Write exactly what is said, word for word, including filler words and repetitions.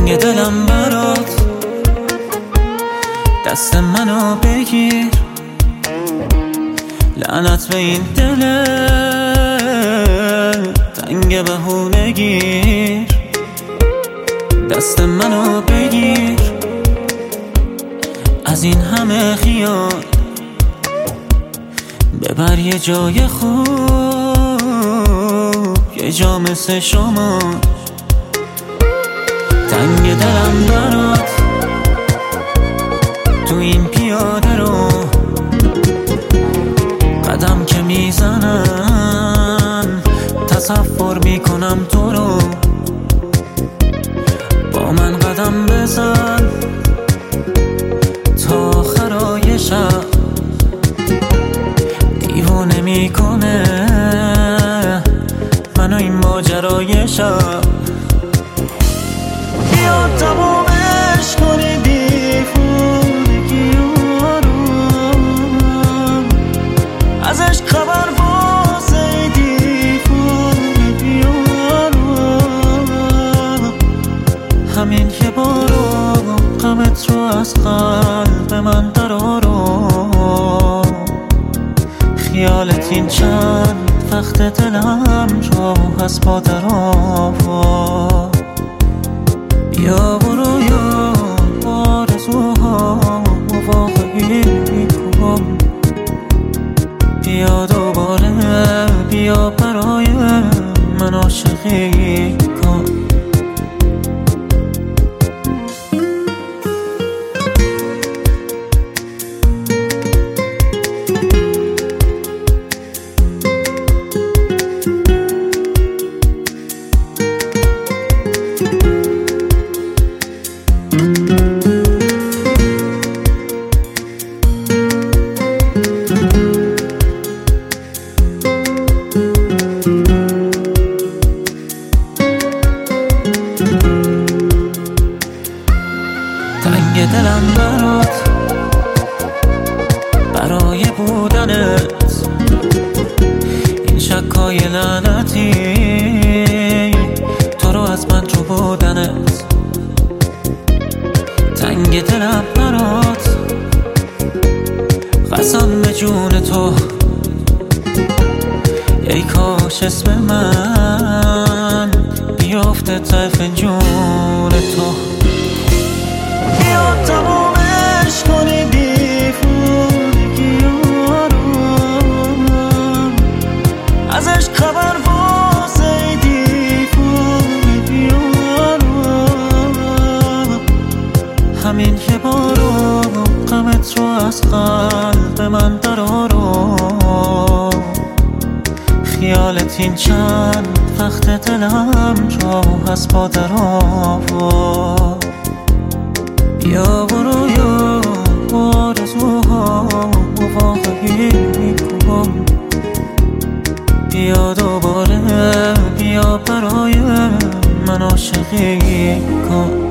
تنگ دلم برات، دست منو بگیر. لعنت به این دل تنگ بهونگیر، دست منو بگیر. از این همه خیال ببر یه جای خوب، یه جا مثل شما. تنگ دلم برات تو این پیاده رو، قدم که میزنم تصور میکنم تو رو. با من قدم بزن تا آخرای شب، دیوانه میکنه منو این ماجرای شب. بیا تمومش کنی دیوونگی رو، ازش خبر واسه دیوونگی رو. همین یه بارو غمت رو از قلب من درارو. خیالت این چند وقت دلم رو هست با درآوا. بیا برو یا آرزوها واقعی کن، بیا دوباره بیا برای من عاشقی کن. تنگ دلم برات برای بودنت، این شکای لعنتی تو رو از من رو بودنت. تنگ دلم برات قسم به جون تو، ای کاش اسم من بیافته ته فنجون تو. بیا تمومش کنی دیوونگی رو، ازش خبر واسه دیوونگی رو. همین یه بارو غمت رو از قلب من درارو. خیالت این چند وقت دلم رو هست با درآوا. بیا برو یا آرزوها واقعی کن، بیا دوباره بیا برای من عاشقی کن.